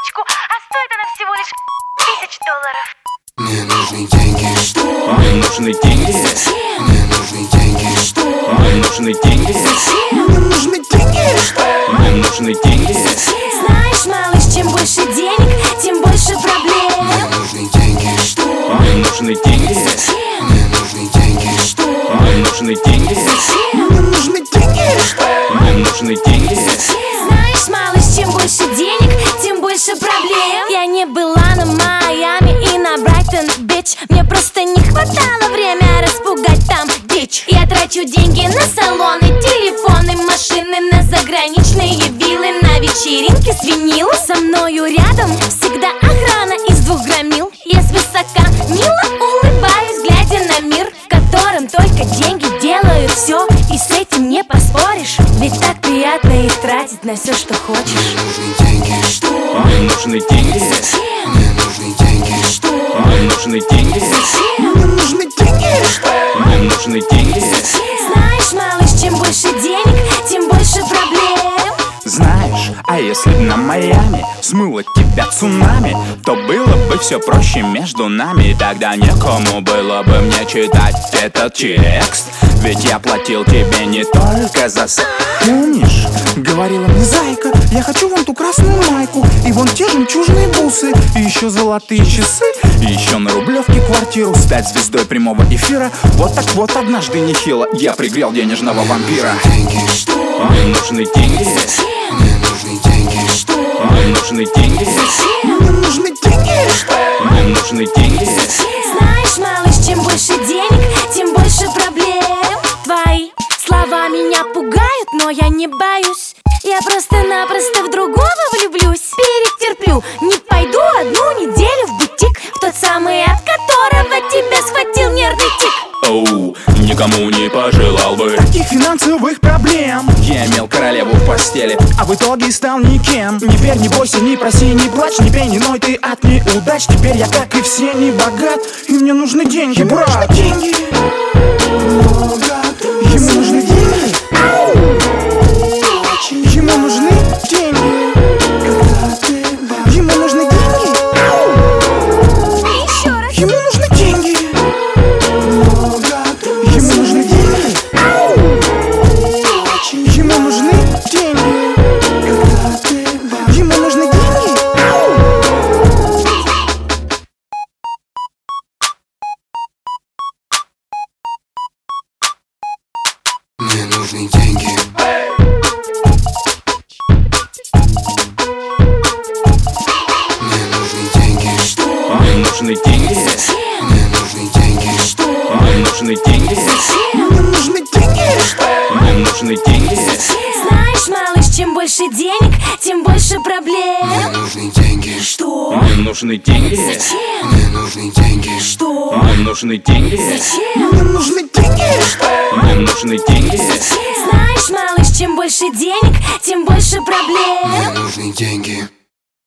сумочку, а стоит она всего лишь $1000. Мне нужны деньги, что? Мне нужны деньги. Мне нужны деньги, что? Мне нужны деньги. Мне нужны деньги, что? Мне нужны деньги. Знаешь, малыш, чем больше денег, тем больше проблем. Мне нужны деньги, что? Мне нужны деньги. Мне нужны деньги, что? Мне нужны деньги. Мне нужны деньги, что? Мне нужны деньги. Знаешь, малыш, чем больше денег, тем больше проблем. Я не была на Майами и на Брайтон Бич. Мне просто не хватало время распугать там дичь. Я трачу деньги на салоны, телефоны, машины, на заграничные виллы, на вечеринки с винилом. Со мною рядом всегда охрана из 2 громил. Я свысока мило улыбаюсь, глядя на мир, в котором только деньги делают все. И с этим не поспоришь, ведь так приятно их тратить на все, что хочешь. Мне нужны деньги, что? Мне нужны деньги. Мне нужны деньги, что? Мне нужны деньги. Мне нужны деньги, что? Мне нужны деньги. Знаешь, малыш, чем больше денег, тем больше проблем. Знаешь, а если б на Майами смыло тебя цунами, то было бы все проще между нами. И тогда некому было бы мне читать этот текст, ведь я платил тебе не только за Помнишь, говорила мне зайка, я хочу вон ту красную майку, и вон те жемчужные бусы, и еще золотые часы, и еще на Рублевке квартиру, стать звездой прямого эфира. Вот так вот однажды нехило я пригрел денежного вампира. Деньги, что? Мне нужны деньги. Мне нужны деньги, что? Мне нужны деньги. Мне нужны деньги, что? Мне нужны деньги. Знаешь, малыш, чем больше денег, тем больше проблем. Твои слова меня пугают, но я не боюсь. Я просто-напросто в другого влюблюсь. Перетерплю, не пойду 1 неделю в бутик, в тот самый, от которого тебя схватил нервный тик. Оу, никому не пожелал бы таких финансовых проблем. Я имел королеву в постели, А в итоге стал никем. Не верь, не бойся, не проси, не плачь, не пей, не ной ты от неудач. Теперь я, как и все, не богат, и мне нужны деньги, брат. Деньги. Ему нужны деньги. Ему нужны деньги. Ему нужны деньги. Еще раз. Ему нужны деньги. Ему нужны деньги. Ему нужны деньги. Ему нужны деньги. Мне нужны деньги. Мне нужны деньги, что? Мне нужны деньги. Мне нужны деньги, что? Мне нужны деньги. Мне нужны деньги. Мне нужны деньги. Знаешь, малыш, чем больше денег, тем больше Мне проблем. нужны деньги, Что? Мне нужны деньги. Зачем? Мне нужны деньги, Что? Мне нужны деньги. Зачем? Мне нужны деньги. Мне нужны деньги. Знаешь, малыш, чем больше денег, тем больше проблем. мне нужны деньги.